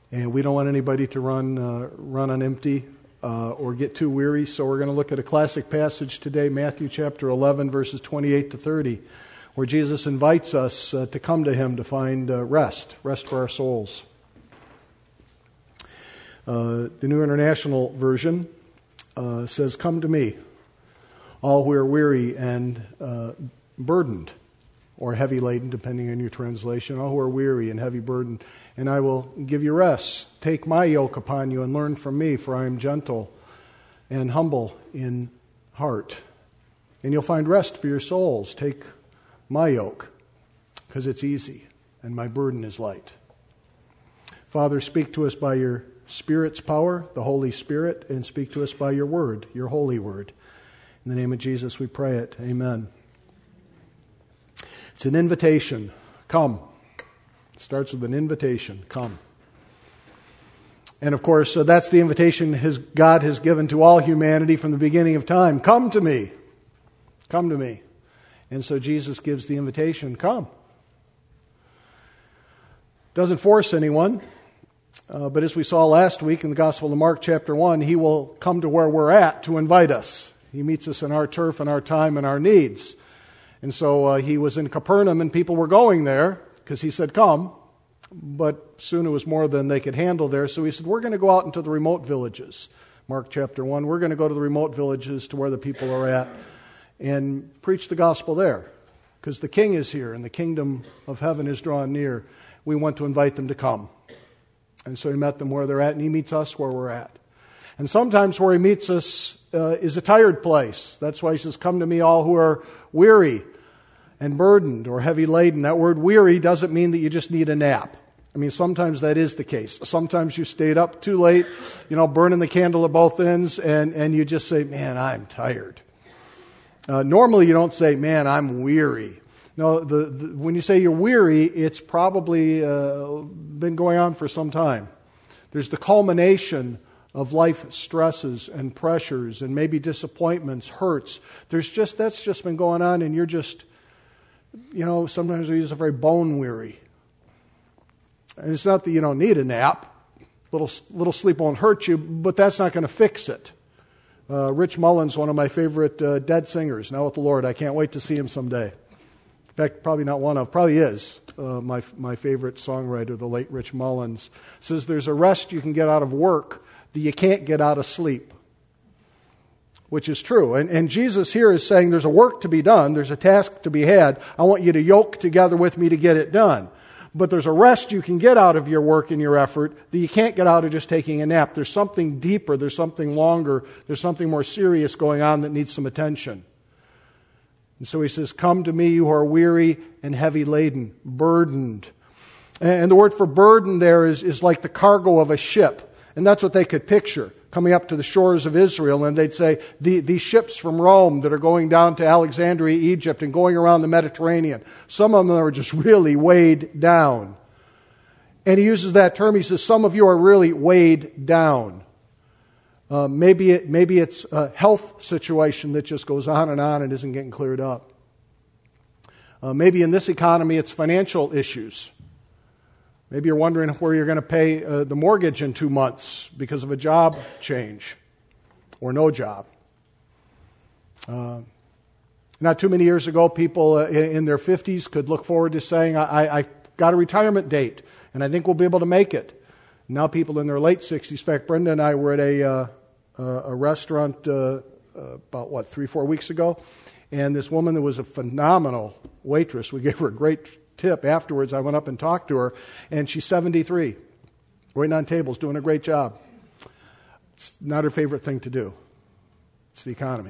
And we don't want anybody to run on empty or get too weary. So we're going to look at a classic passage today, Matthew chapter 11, verses 28 to 30, where Jesus invites us to come to Him to find rest for our souls. The New International Version says, "Come to me, all who are weary and burdened," or heavy laden, depending on your translation, "all who are weary and heavy burdened, and I will give you rest. Take my yoke upon you and learn from me, for I am gentle and humble in heart, and you'll find rest for your souls. Take my yoke, because it's easy, and my burden is light." Father, speak to us by your Spirit's power, the Holy Spirit, and speak to us by your word, your holy word. In the name of Jesus we pray it. Amen. It's an invitation. Come. It starts with an invitation. Come. And of course, that's the invitation God has given to all humanity from the beginning of time. Come to me. Come to me. And so Jesus gives the invitation. Come. Doesn't force anyone. But as we saw last week in the Gospel of Mark chapter 1, He will come to where we're at to invite us. He meets us in our turf and our time and our needs. And so He was in Capernaum and people were going there because He said, come. But soon it was more than they could handle there. So He said, we're going to go out into the remote villages. Mark chapter 1, we're going to go to the remote villages to where the people are at and preach the gospel there. Because the King is here and the kingdom of heaven is drawn near. We want to invite them to come. And so He met them where they're at, and He meets us where we're at. And sometimes where He meets us is a tired place. That's why He says, come to me all who are weary and burdened or heavy laden. That word weary doesn't mean that you just need a nap. I mean, sometimes that is the case. Sometimes you stayed up too late, burning the candle at both ends, and you just say, man, I'm tired. Normally you don't say, man, I'm weary. No, when you say you're weary, it's probably been going on for some time. There's the culmination of life stresses and pressures and maybe disappointments, hurts. That's just been going on, and you're just, sometimes we use a very bone weary. And it's not that you don't need a nap. Little sleep won't hurt you, but that's not going to fix it. Rich Mullins, one of my favorite dead singers, now with the Lord. I can't wait to see him someday. In fact, probably not one of, probably is my favorite songwriter, the late Rich Mullins, says there's a rest you can get out of work that you can't get out of sleep, which is true. And Jesus here is saying there's a work to be done, there's a task to be had. I want you to yoke together with me to get it done. But there's a rest you can get out of your work and your effort that you can't get out of just taking a nap. There's something deeper, there's something longer, there's something more serious going on that needs some attention. And so He says, come to me, you who are weary and heavy laden, burdened. And the word for burden there is like the cargo of a ship. And that's what they could picture, coming up to the shores of Israel. And they'd say, these ships from Rome that are going down to Alexandria, Egypt, and going around the Mediterranean, some of them are just really weighed down. And He uses that term. He says, some of you are really weighed down. Maybe it's a health situation that just goes on and isn't getting cleared up. Maybe in this economy it's financial issues. Maybe you're wondering where you're going to pay the mortgage in 2 months because of a job change or no job. Not too many years ago, people in their 50s could look forward to saying, I've got a retirement date and I think we'll be able to make it. Now people in their late 60s, in fact, Brenda and I were at a restaurant about 3-4 weeks ago, and this woman that was a phenomenal waitress, we gave her a great tip afterwards. I went up and talked to her, and she's 73, waiting on tables, doing a great job. It's not her favorite thing to do. It's the economy.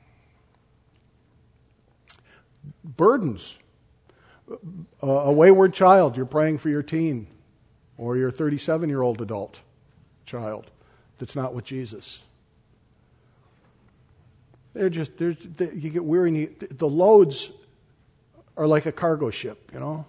Burdens. A wayward child, you're praying for your teen, or your 37-year-old adult child that's not with Jesus. You get weary. The loads are like a cargo ship,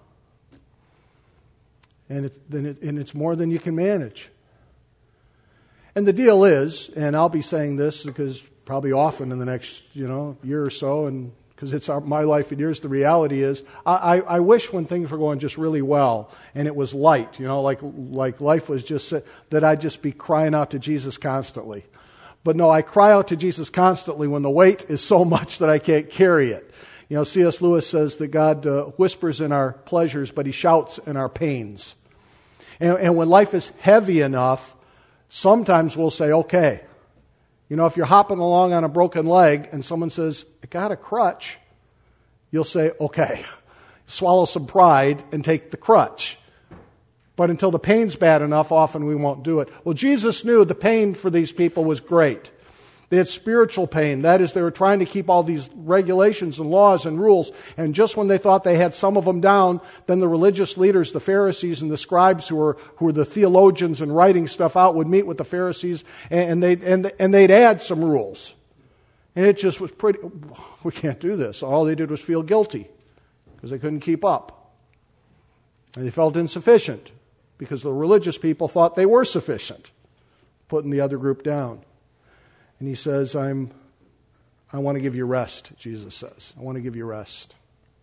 and it's more than you can manage. And the deal is, and I'll be saying this because probably often in the next year or so, and because it's my life and yours. The reality is, I wish when things were going just really well and it was light, like life was just, that I'd just be crying out to Jesus constantly. But no, I cry out to Jesus constantly when the weight is so much that I can't carry it. C.S. Lewis says that God whispers in our pleasures, but He shouts in our pains. And when life is heavy enough, sometimes we'll say, okay. If you're hopping along on a broken leg and someone says, I got a crutch, you'll say, okay. Swallow some pride and take the crutch. But until the pain's bad enough, often we won't do it. Well, Jesus knew the pain for these people was great. They had spiritual pain. That is, they were trying to keep all these regulations and laws and rules. And just when they thought they had some of them down, then the religious leaders, the Pharisees and the scribes who were the theologians and writing stuff out, would meet with the Pharisees and they'd add some rules. And it just was we can't do this. All they did was feel guilty because they couldn't keep up. And they felt insufficient because the religious people thought they were sufficient, putting the other group down. And He says, I want to give you rest, Jesus says. I want to give you rest.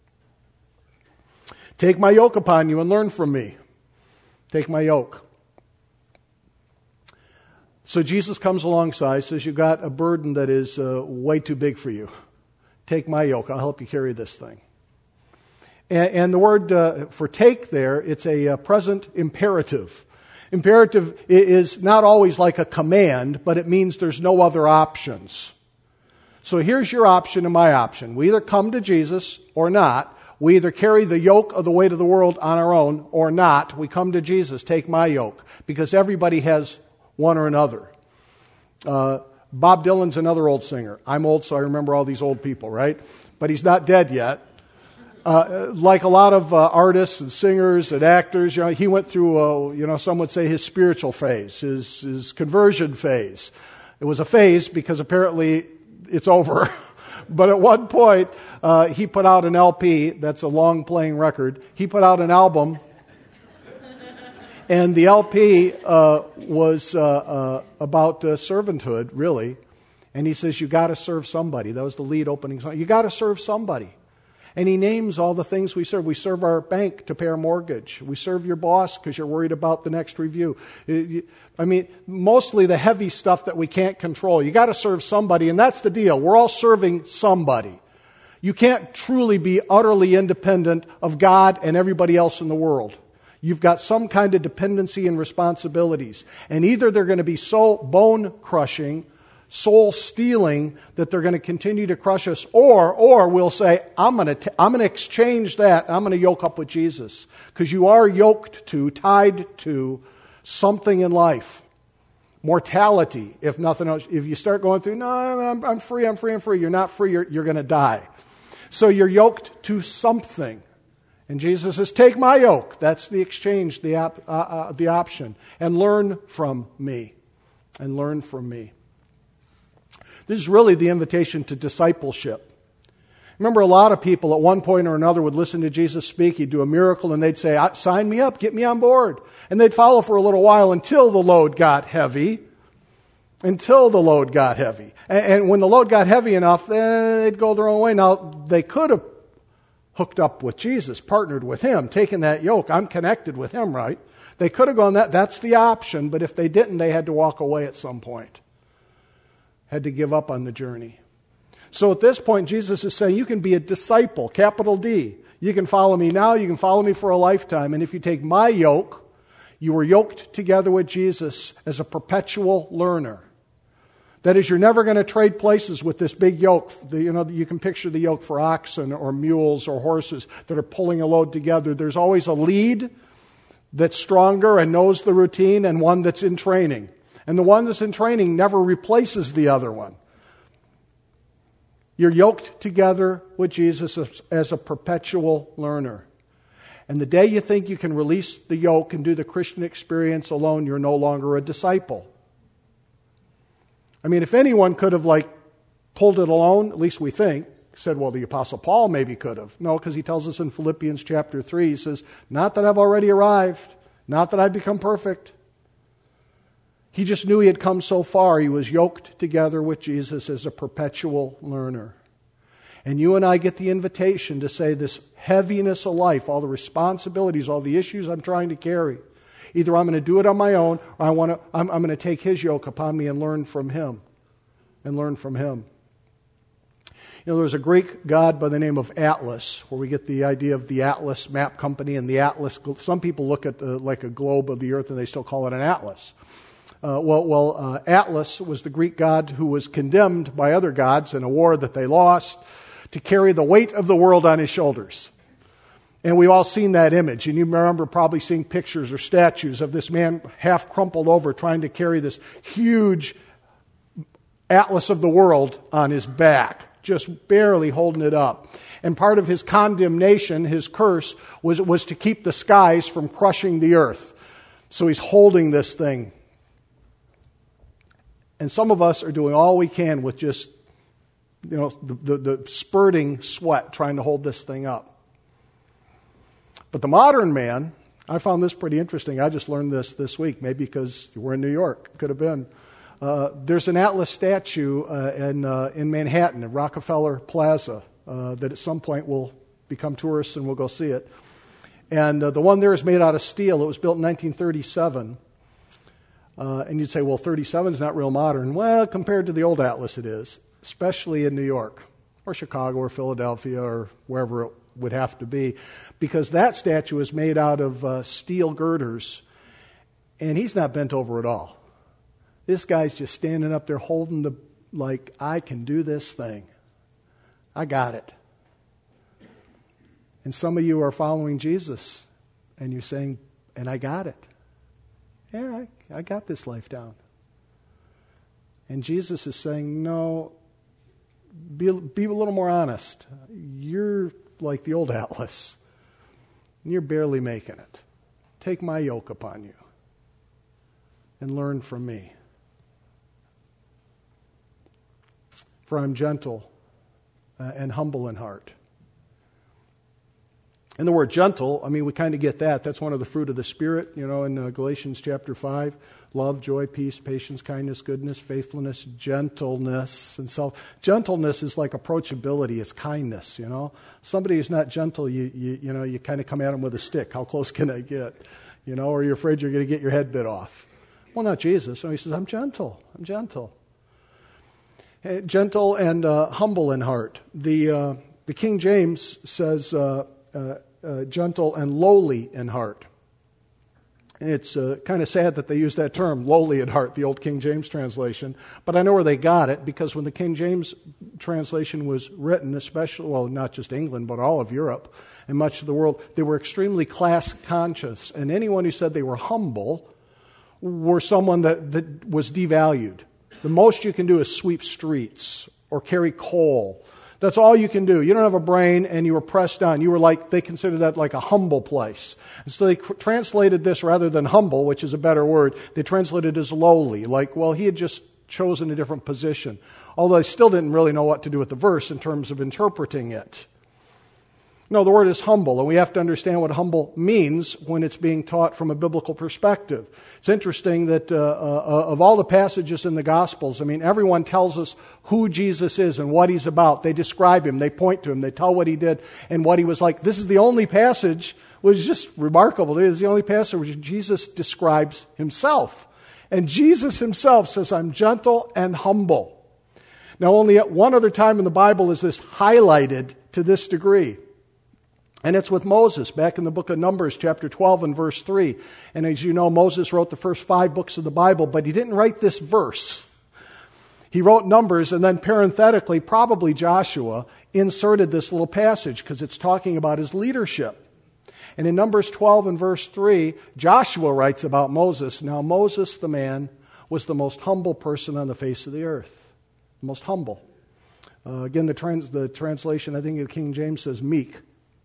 Take my yoke upon you and learn from me. Take my yoke. So Jesus comes alongside, says, you've got a burden that is way too big for you. Take my yoke. I'll help you carry this thing. And the word for take there, it's a present imperative. Imperative is not always like a command, but it means there's no other options. So here's your option and my option. We either come to Jesus or not. We either carry the yoke of the weight of the world on our own or not. We come to Jesus, take my yoke, because everybody has one or another. Bob Dylan's another old singer. I'm old, so I remember all these old people, right? But he's not dead yet. Like a lot of artists and singers and actors, he went through, some would say his spiritual phase, his conversion phase. It was a phase because apparently it's over. But at one point, he put out an LP. That's a long playing record. He put out an album. And the LP was about servanthood, really. And he says, you got to serve somebody. That was the lead opening song. You got to serve somebody. And he names all the things we serve. We serve our bank to pay our mortgage. We serve your boss because you're worried about the next review. Mostly the heavy stuff that we can't control. You got to serve somebody, and that's the deal. We're all serving somebody. You can't truly be utterly independent of God and everybody else in the world. You've got some kind of dependency and responsibilities. And either they're going to be so bone-crushing, soul-stealing, that they're going to continue to crush us, or we'll say, I'm going to exchange that. I'm going to yoke up with Jesus. Because you are tied to something in life. Mortality, if nothing else. If you start going through, no, I'm free. You're not free. You're going to die. So you're yoked to something. And Jesus says, take my yoke. That's the exchange, the option. And learn from me. And learn from me. This is really the invitation to discipleship. Remember, a lot of people at one point or another would listen to Jesus speak. He'd do a miracle and they'd say, sign me up, get me on board. And they'd follow for a little while until the load got heavy. And when the load got heavy enough, they'd go their own way. Now, they could have hooked up with Jesus, partnered with Him, taken that yoke. I'm connected with Him, right? They could have gone that's the option. But if they didn't, they had to walk away at some point. Had to give up on the journey. So at this point, Jesus is saying, you can be a disciple, capital D. You can follow me now, you can follow me for a lifetime. And if you take my yoke, you are yoked together with Jesus as a perpetual learner. That is, you're never going to trade places with this big yoke. You can picture the yoke for oxen or mules or horses that are pulling a load together. There's always a lead that's stronger and knows the routine, and one that's in training. And the one that's in training never replaces the other one. You're yoked together with Jesus as a perpetual learner. And the day you think you can release the yoke and do the Christian experience alone, you're no longer a disciple. If anyone could have pulled it alone, at least we think, said, well, the Apostle Paul maybe could have. No, because he tells us in Philippians chapter 3, he says, not that I've already arrived, not that I've become perfect. He just knew he had come so far. He was yoked together with Jesus as a perpetual learner. And you and I get the invitation to say this heaviness of life, all the responsibilities, all the issues I'm trying to carry. Either I'm going to do it on my own, or I'm going to take His yoke upon me and learn from Him. And learn from Him. You know, there's a Greek god by the name of Atlas, where we get the idea of the Atlas Map Company and the Atlas. Some people look at like a globe of the earth and they still call it an atlas. Atlas was the Greek god who was condemned by other gods in a war that they lost to carry the weight of the world on his shoulders. And we've all seen that image. And you remember probably seeing pictures or statues of this man half crumpled over trying to carry this huge atlas of the world on his back, just barely holding it up. And part of his condemnation, his curse, was to keep the skies from crushing the earth. So he's holding this thing. And some of us are doing all we can with just, you know, the spurting sweat trying to hold this thing up. But the modern man, I found this pretty interesting. I just learned this week, maybe because we're in New York. Could have been. There's an Atlas statue in Manhattan, at Rockefeller Plaza, that at some point will become tourists and we'll go see it. And the one there is made out of steel. It was built in 1937. And you'd say, well, 37 is not real modern. Well, compared to the old Atlas, it is, especially in New York or Chicago or Philadelphia or wherever it would have to be, because that statue is made out of steel girders, and he's not bent over at all. This guy's just standing up there holding like, I can do this thing. I got it. And some of you are following Jesus, and you're saying, and I got it. Yeah, I got this life down. And Jesus is saying, no, be a little more honest. You're like the old Atlas. And you're barely making it. Take my yoke upon you and learn from me. For I'm gentle and humble in heart. And the word gentle, I mean, we kind of get that. That's one of the fruit of the Spirit, you know, in Galatians chapter 5. Love, joy, peace, patience, kindness, goodness, faithfulness, gentleness, and self. Gentleness is like approachability. It's kindness, you know. Somebody who's not gentle, you kind of come at them with a stick. How close can I get? You know, or you're afraid you're going to get your head bit off. Well, not Jesus. So he says, I'm gentle. I'm gentle. Gentle and humble in heart. The King James says gentle and lowly in heart. And it's kind of sad that they use that term, lowly in heart, the old King James translation. But I know where they got it, because when the King James translation was written, especially, well, not just England, but all of Europe and much of the world, they were extremely class conscious. And anyone who said they were humble were someone that was devalued. The most you can do is sweep streets or carry coal. That's all you can do. You don't have a brain and you were pressed down. You were like, they considered that like a humble place. And so they translated this rather than humble, which is a better word, they translated it as lowly. Like, well, he had just chosen a different position. Although they still didn't really know what to do with the verse in terms of interpreting it. No, the word is humble, and we have to understand what humble means when it's being taught from a biblical perspective. It's interesting that of all the passages in the Gospels, I mean, everyone tells us who Jesus is and what He's about. They describe Him, they point to Him, they tell what He did and what He was like. This is the only passage, which is just remarkable. It is the only passage where Jesus describes Himself. And Jesus Himself says, I'm gentle and humble. Now, only at one other time in the Bible is this highlighted to this degree. And it's with Moses, back in the book of Numbers, chapter 12 and verse 3. And as you know, Moses wrote the first 5 books of the Bible, but he didn't write this verse. He wrote Numbers, and then parenthetically, probably Joshua, inserted this little passage, because it's talking about his leadership. And in Numbers 12 and verse 3, Joshua writes about Moses. Now, Moses, the man, was the most humble person on the face of the earth. Most humble. Again, the translation, I think, of King James says meek.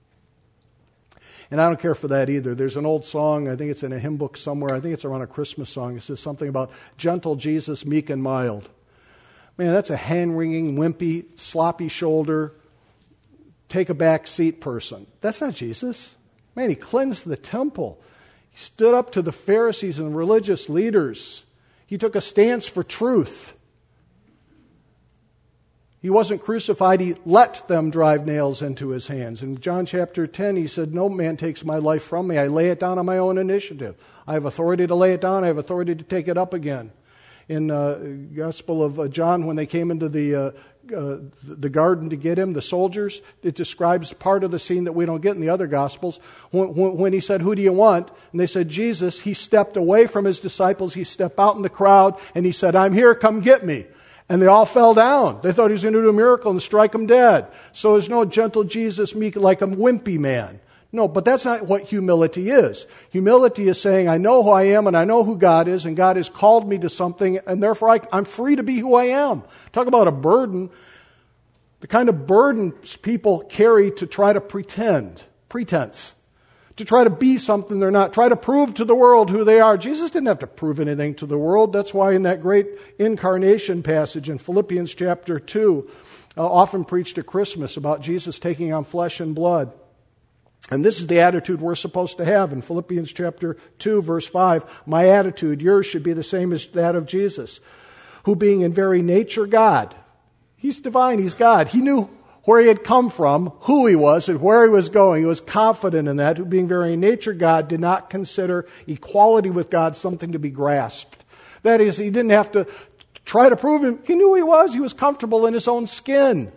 And I don't care for that either. There's an old song, I think it's in a hymn book somewhere. I think it's around a Christmas song. It says something about gentle Jesus, meek and mild. Man, that's a hand-wringing, wimpy, sloppy shoulder, take a back seat person. That's not Jesus. Man, He cleansed the temple. He stood up to the Pharisees and religious leaders. He took a stance for truth. He wasn't crucified. He let them drive nails into his hands. In John chapter 10, he said, no man takes my life from me. I lay it down on my own initiative. I have authority to lay it down. I have authority to take it up again. In the Gospel of John, when they came into the garden to get him, the soldiers, it describes part of the scene that we don't get in the other Gospels. When he said, who do you want? And they said, Jesus. He stepped away from his disciples. He stepped out in the crowd and he said, I'm here, come get me. And they all fell down. They thought he was going to do a miracle and strike them dead. So there's no gentle Jesus, meek like a wimpy man. No, but that's not what humility is. Humility is saying, I know who I am and I know who God is, and God has called me to something, and therefore I'm free to be who I am. Talk about a burden. The kind of burdens people carry to try to pretense, to try to be something they're not, try to prove to the world who they are. Jesus didn't have to prove anything to the world. That's why in that great incarnation passage in Philippians chapter 2, often preached at Christmas about Jesus taking on flesh and blood. And this is the attitude we're supposed to have. In Philippians chapter 2, verse 5, my attitude, yours should be the same as that of Jesus, who being in very nature God. He's divine, he's God. He knew where he had come from, who he was, and where he was going. He was confident in that, who being very in nature God, did not consider equality with God something to be grasped. That is, he didn't have to try to prove him. He knew who he was. He was comfortable in his own skin.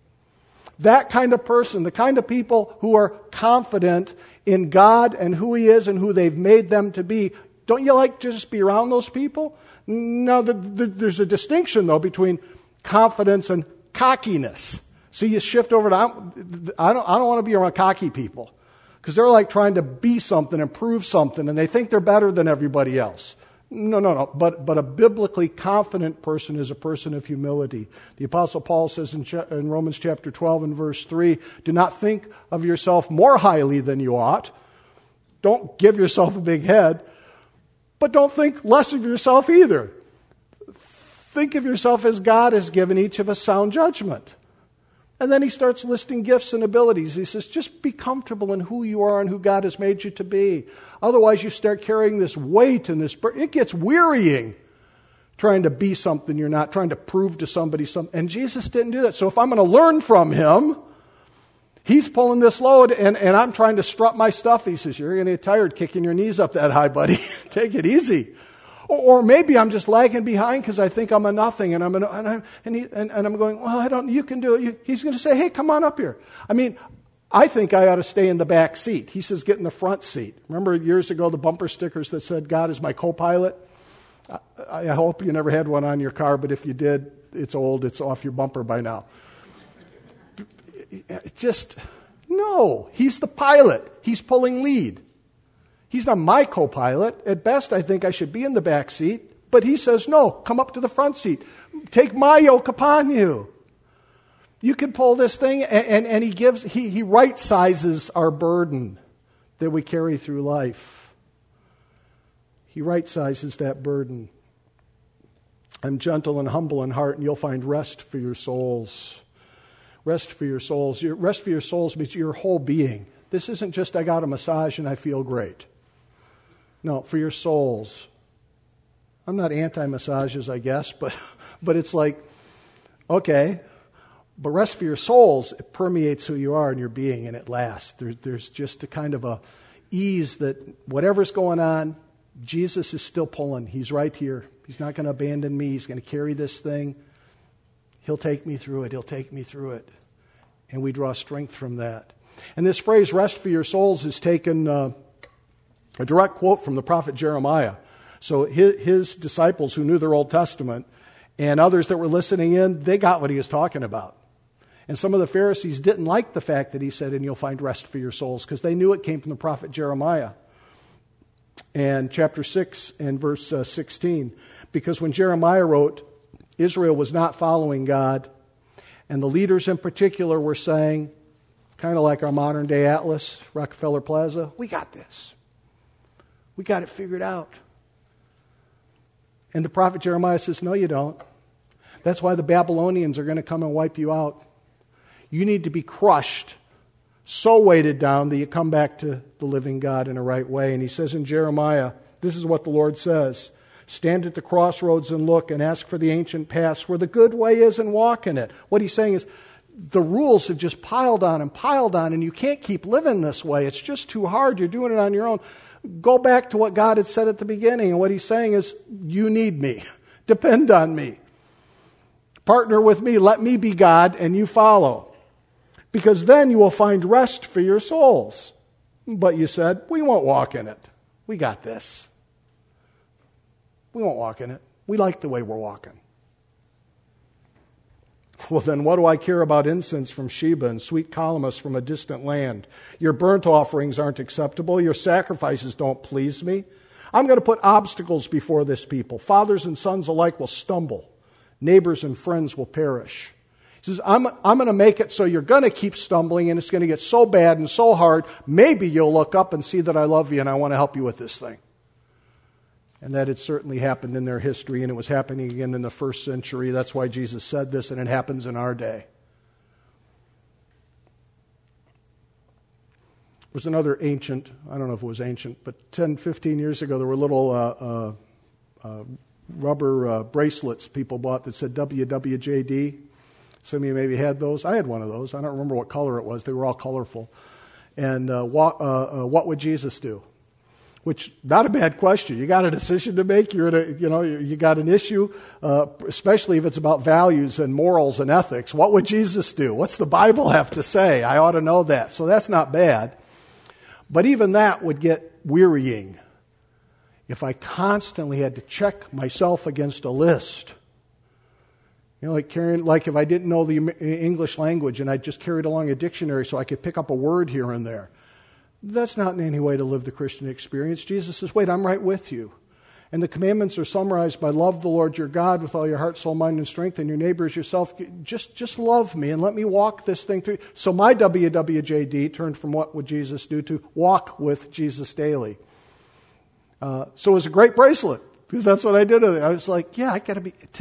That kind of person, the kind of people who are confident in God and who he is and who they've made them to be, don't you like to just be around those people? No, there's a distinction, though, between confidence and cockiness. So you shift over to, I don't want to be around cocky people, because they're like trying to be something and prove something, and they think they're better than everybody else. No. But a biblically confident person is a person of humility. The Apostle Paul says in Romans chapter 12 and verse 3, do not think of yourself more highly than you ought. Don't give yourself a big head, but don't think less of yourself either. Think of yourself as God has given each of us sound judgment. And then he starts listing gifts and abilities. He says, just be comfortable in who you are and who God has made you to be. Otherwise, you start carrying this weight and this burden. It gets wearying trying to be something you're not, trying to prove to somebody something. And Jesus didn't do that. So if I'm going to learn from him, he's pulling this load and I'm trying to strut my stuff. He says, you're going to get tired kicking your knees up that high, buddy. Take it easy. Or maybe I'm just lagging behind because I think I'm a nothing, and I'm going, well, I don't. You can do it. He's going to say, hey, come on up here. I think I ought to stay in the back seat. He says, get in the front seat. Remember years ago the bumper stickers that said, God is my co-pilot? I hope you never had one on your car, but if you did, it's old. It's off your bumper by now. No. He's the pilot. He's pulling lead. He's not my co-pilot. At best, I think I should be in the back seat. But he says, no, come up to the front seat. Take my yoke upon you. You can pull this thing, and he right-sizes our burden that we carry through life. He right-sizes that burden. I'm gentle and humble in heart, and you'll find rest for your souls. Rest for your souls. Rest for your souls means your whole being. This isn't just I got a massage and I feel great. No, for your souls. I'm not anti-massages, I guess, but it's like, okay, but rest for your souls, it permeates who you are and your being, and it lasts. There's just a kind of a ease that whatever's going on, Jesus is still pulling. He's right here. He's not going to abandon me. He's going to carry this thing. He'll take me through it. He'll take me through it. And we draw strength from that. And this phrase, rest for your souls, is taken a direct quote from the prophet Jeremiah. So his disciples who knew their Old Testament and others that were listening in, they got what he was talking about. And some of the Pharisees didn't like the fact that he said, and you'll find rest for your souls, because they knew it came from the prophet Jeremiah. And chapter 6 and verse 16, because when Jeremiah wrote, Israel was not following God, and the leaders in particular were saying, kind of like our modern day Atlas, Rockefeller Plaza, we got this. We got it figured out. And the prophet Jeremiah says, no, you don't. That's why the Babylonians are going to come and wipe you out. You need to be crushed, so weighted down that you come back to the living God in a right way. And he says in Jeremiah, this is what the Lord says. Stand at the crossroads and look and ask for the ancient paths where the good way is and walk in it. What he's saying is the rules have just piled on, and you can't keep living this way. It's just too hard. You're doing it on your own. Go back to what God had said at the beginning. And what he's saying is, you need me. Depend on me. Partner with me. Let me be God and you follow. Because then you will find rest for your souls. But you said, we won't walk in it. We got this. We won't walk in it. We like the way we're walking. Well, then what do I care about incense from Sheba and sweet calamus from a distant land? Your burnt offerings aren't acceptable. Your sacrifices don't please me. I'm going to put obstacles before this people. Fathers and sons alike will stumble. Neighbors and friends will perish. He says, I'm going to make it so you're going to keep stumbling, and it's going to get so bad and so hard, maybe you'll look up and see that I love you and I want to help you with this thing. And that had certainly happened in their history, and it was happening again in the first century. That's why Jesus said this, and it happens in our day. There was another ancient, I don't know if it was ancient, but 10, 15 years ago, there were little rubber bracelets people bought that said WWJD. Some of you maybe had those. I had one of those. I don't remember what color it was. They were all colorful. And what would Jesus do? Which, not a bad question. You got a decision to make. You got an issue, especially if it's about values and morals and ethics. What would Jesus do? What's the Bible have to say? I ought to know that. So that's not bad. But even that would get wearying if I constantly had to check myself against a list. Like if I didn't know the English language and I just carried along a dictionary so I could pick up a word here and there. That's not in any way to live the Christian experience. Jesus says, wait, I'm right with you. And the commandments are summarized by love the Lord your God with all your heart, soul, mind, and strength, and your neighbor as yourself. Just love me and let me walk this thing through. So my WWJD turned from what would Jesus do to walk with Jesus daily. So it was a great bracelet, because that's what I did with it. I was like, yeah, I got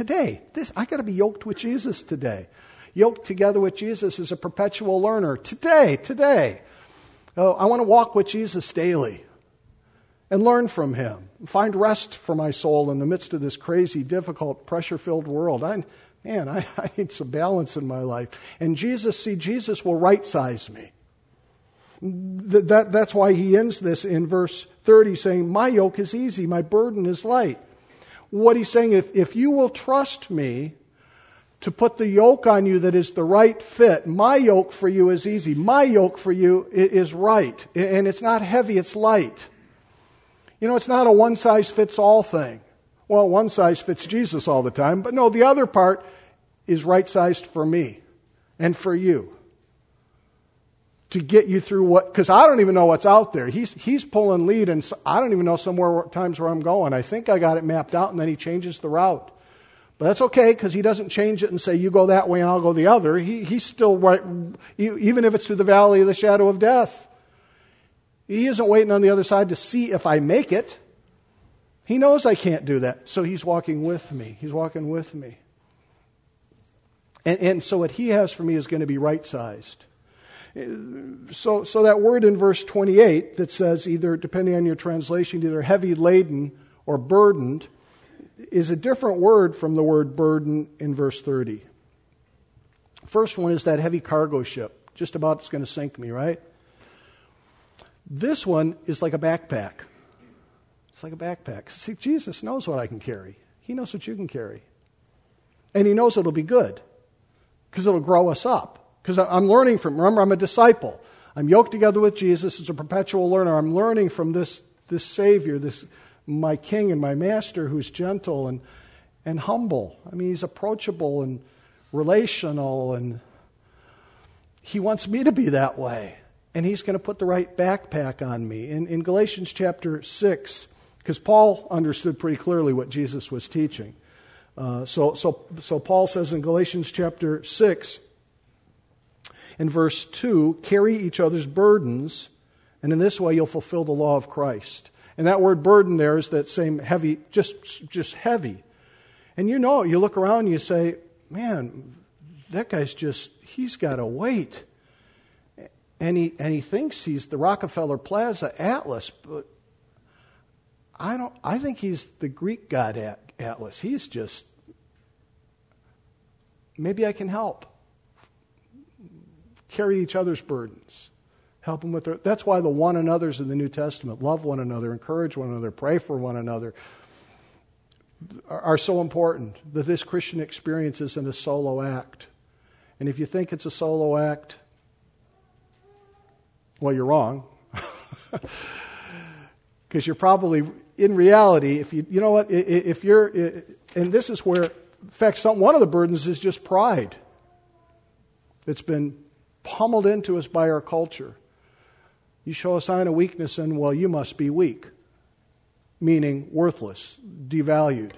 to be yoked with Jesus today. Yoked together with Jesus as a perpetual learner. Today. Oh, I want to walk with Jesus daily and learn from him. Find rest for my soul in the midst of this crazy, difficult, pressure-filled world. I need some balance in my life. And Jesus will right-size me. That's why he ends this in verse 30 saying, my yoke is easy, my burden is light. What he's saying, if you will trust me to put the yoke on you that is the right fit, my yoke for you is easy. My yoke for you is right. And it's not heavy, it's light. It's not a one-size-fits-all thing. Well, one size fits Jesus all the time. But no, the other part is right-sized for me and for you. To get you through because I don't even know what's out there. He's pulling lead, and I don't even know times where I'm going. I think I got it mapped out, and then he changes the route. But that's okay, because he doesn't change it and say, you go that way and I'll go the other. He's still right, even if it's through the valley of the shadow of death. He isn't waiting on the other side to see if I make it. He knows I can't do that. So he's walking with me. He's walking with me. And so what he has for me is going to be right-sized. So that word in verse 28 that says either, depending on your translation, either heavy laden or burdened, is a different word from the word burden in verse 30. First one is that heavy cargo ship. Just about it's going to sink me, right? This one is like a backpack. It's like a backpack. See, Jesus knows what I can carry. He knows what you can carry. And he knows it'll be good because it'll grow us up. Because I'm learning from, remember, I'm a disciple. I'm yoked together with Jesus as a perpetual learner. I'm learning from this Savior, my King and my Master, who's gentle and humble. I mean, he's approachable and relational, and he wants me to be that way. And he's going to put the right backpack on me. In Galatians chapter 6, because Paul understood pretty clearly what Jesus was teaching. So Paul says in Galatians chapter 6, in verse 2, carry each other's burdens, and in this way you'll fulfill the law of Christ. And that word burden there is that same heavy, just heavy. And you look around and you say, man, that guy's he's got a weight. And he thinks he's the Rockefeller Plaza Atlas, but I think he's the Greek god Atlas. He's just, maybe I can help. Carry each other's burdens. Help them with their, that's why the one another's in the New Testament, love one another, encourage one another, pray for one another, are so important. That this Christian experience isn't a solo act. And if you think it's a solo act, well, you're wrong. Because you're probably, in reality, if you know what, if you're, and this is where, in fact, one of the burdens is just pride. It's been pummeled into us by our culture. You show a sign of weakness and, well, you must be weak. Meaning worthless, devalued.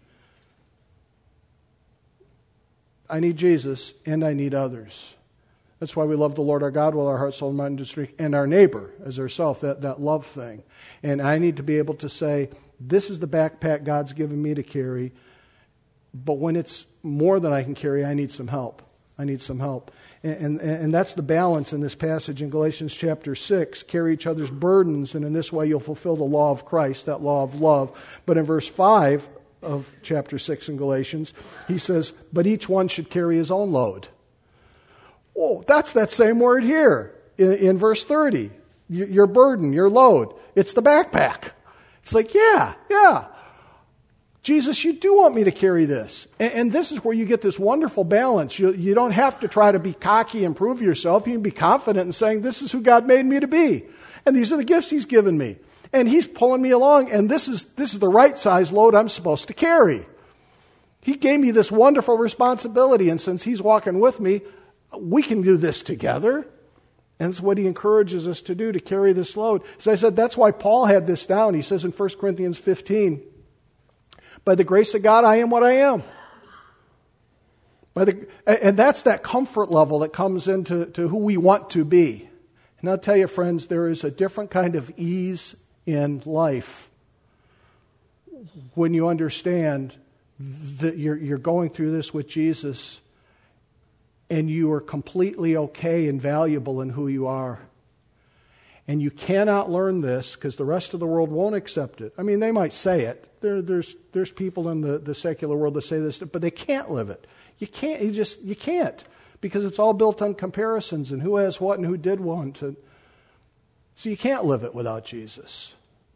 I need Jesus and I need others. That's why we love the Lord our God with our heart, soul, mind, and strength, and our neighbor as ourself, that love thing. And I need to be able to say, this is the backpack God's given me to carry, but when it's more than I can carry, I need some help. I need some help. And that's the balance in this passage in Galatians chapter 6. Carry each other's burdens, and in this way you'll fulfill the law of Christ, that law of love. But in verse 5 of chapter 6 in Galatians, he says, but each one should carry his own load. Oh, that's that same word here in verse 30. Your burden, your load. It's the backpack. It's like, yeah. Jesus, you do want me to carry this. And this is where you get this wonderful balance. You don't have to try to be cocky and prove yourself. You can be confident in saying, this is who God made me to be. And these are the gifts He's given me. And He's pulling me along. And this is the right size load I'm supposed to carry. He gave me this wonderful responsibility. And since He's walking with me, we can do this together. And it's what He encourages us to do, to carry this load. As I said, that's why Paul had this down. He says in 1 Corinthians 15, by the grace of God, I am what I am. And that's that comfort level that comes into who we want to be. And I'll tell you, friends, there is a different kind of ease in life when you understand that you're going through this with Jesus and you are completely okay and valuable in who you are. And you cannot learn this because the rest of the world won't accept it. I mean, they might say it. There's people in the secular world that say this, but they can't live it. You can't. Because it's all built on comparisons and who has what and who did what. So you can't live it without Jesus.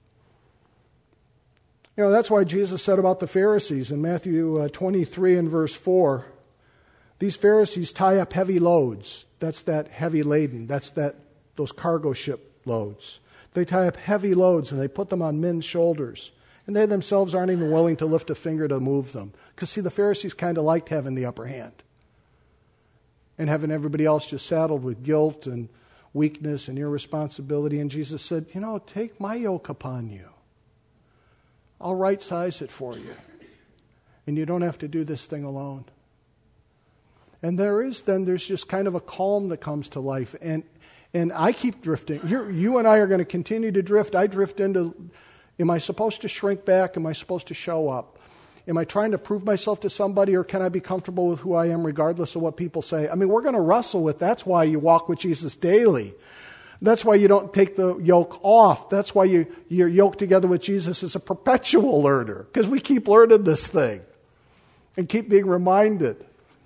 You know, that's why Jesus said about the Pharisees in Matthew 23 and verse 4, these Pharisees tie up heavy loads. That's that heavy laden. That's those cargo ship loads. They tie up heavy loads and they put them on men's shoulders. And they themselves aren't even willing to lift a finger to move them. Because see, the Pharisees kind of liked having the upper hand. And having everybody else just saddled with guilt and weakness and irresponsibility. And Jesus said, take my yoke upon you. I'll right size it for you. And you don't have to do this thing alone. And there's just kind of a calm that comes to life. And I keep drifting. You and I are going to continue to drift. I drift into, am I supposed to shrink back? Am I supposed to show up? Am I trying to prove myself to somebody, or can I be comfortable with who I am regardless of what people say? I mean, we're going to wrestle with, that's why you walk with Jesus daily. That's why you don't take the yoke off. That's why you're yoked together with Jesus as a perpetual learner, because we keep learning this thing and keep being reminded.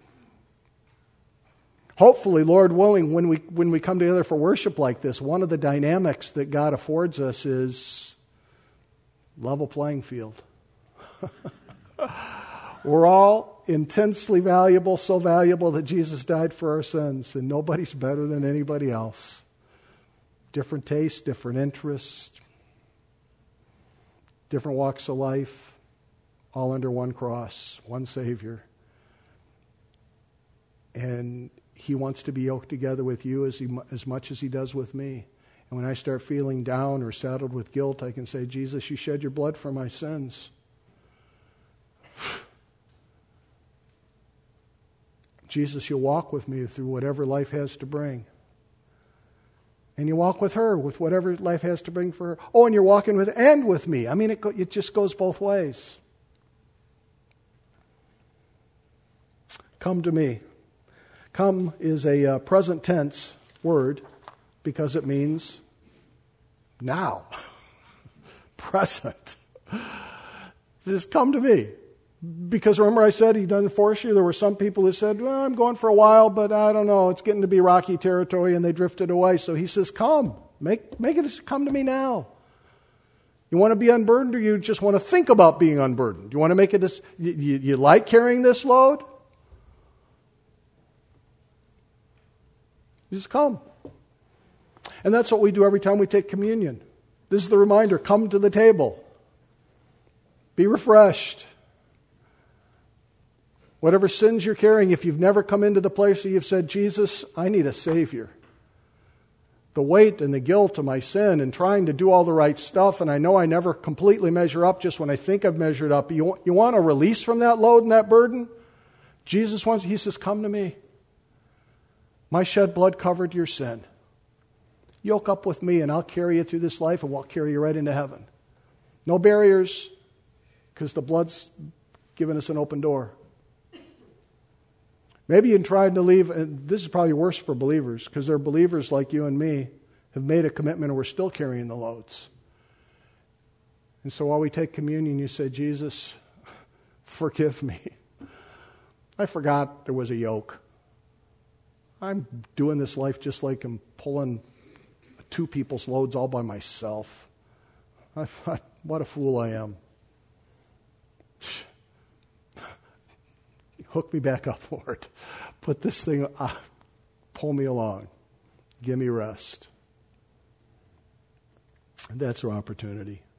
Hopefully, Lord willing, when we come together for worship like this, one of the dynamics that God affords us is level playing field. We're all intensely valuable, so valuable that Jesus died for our sins, and nobody's better than anybody else. Different tastes, different interests, different walks of life, all under one cross, one Savior. And He wants to be yoked together with you as much as He does with me. And when I start feeling down or saddled with guilt, I can say, Jesus, you shed your blood for my sins. Jesus, you'll walk with me through whatever life has to bring. And you walk with her with whatever life has to bring for her. Oh, and you're walking with me. I mean, it just goes both ways. Come to me. Come is a present tense word because it means now. Present. He says, come to me. Because remember I said he doesn't force you? There were some people who said, well, I'm going for a while, but I don't know. It's getting to be rocky territory, and they drifted away. So he says, come. Make it come to me now. You want to be unburdened, or you just want to think about being unburdened? You want to make it this, you like carrying this load? You just come. And that's what we do every time we take communion. This is the reminder, come to the table. Be refreshed. Whatever sins you're carrying, if you've never come into the place where you've said, Jesus, I need a Savior. The weight and the guilt of my sin and trying to do all the right stuff, and I know I never completely measure up just when I think I've measured up. You want a release from that load and that burden? Jesus wants, he says, come to me. My shed blood covered your sin. Yoke up with me and I'll carry you through this life and we'll carry you right into heaven. No barriers, because the blood's given us an open door. Maybe in trying to leave, and this is probably worse for believers, because they're believers like you and me, have made a commitment and we're still carrying the loads. And so while we take communion, you say, Jesus, forgive me. I forgot there was a yoke. I'm doing this life just like I'm pulling two people's loads all by myself. I thought, what a fool I am. Hook me back up, Lord. Put this thing, pull me along. Give me rest. And that's our opportunity.